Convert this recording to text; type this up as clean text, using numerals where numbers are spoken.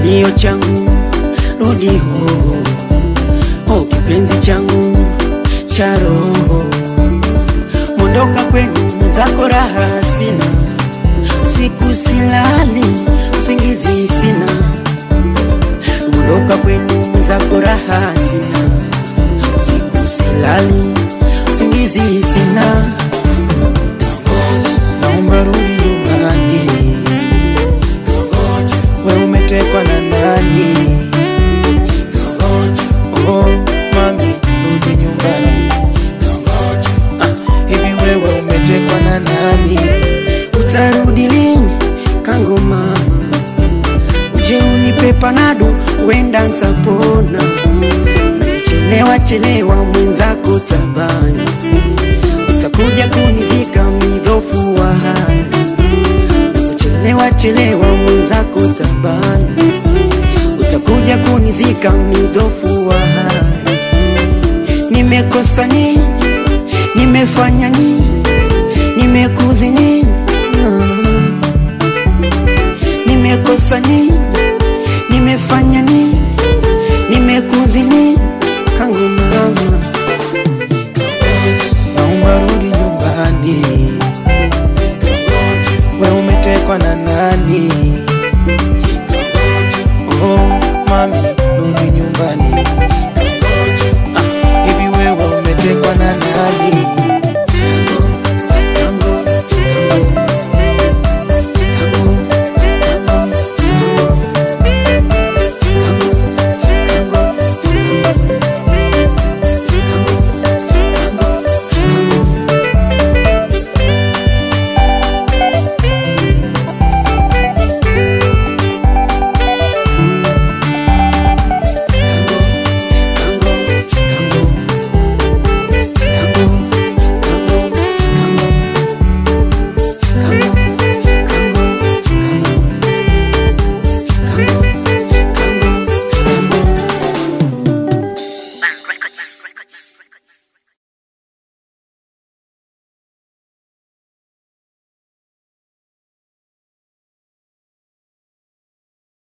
kilio changu rudi ho, oh kipenzi changu cha roho. Mondoka kwenu zako raha sina, usiku silali usingizi sina. Mondoka kwenu zako raha sina, usiku silali usingizi sina. Naomba rudi nyumbani, wewe umetekwa na nani? Oh mami rudi nyumbani, hivi wewe umetekwa na nani? Utarudi lini kangu mama? Uje unipe panado wenda nitapona. Chelewa chelewa mwenzako tabani, utakuja kunizika midhofu wa hali. Chelewa chelewa mwenzako tabani, utakuja kunizika midhofu wa hali. Nimekosa nini? Nimefanya nini? Nimekuzi nini? Nimekosa nini? Nimefanya nini? Nimekuzi nini? Kangu mama, naomba rudi nyumbani, wewe umetekwa na nani? Oh mami rudi nyumbani, hivi wewe umetekwa na nani?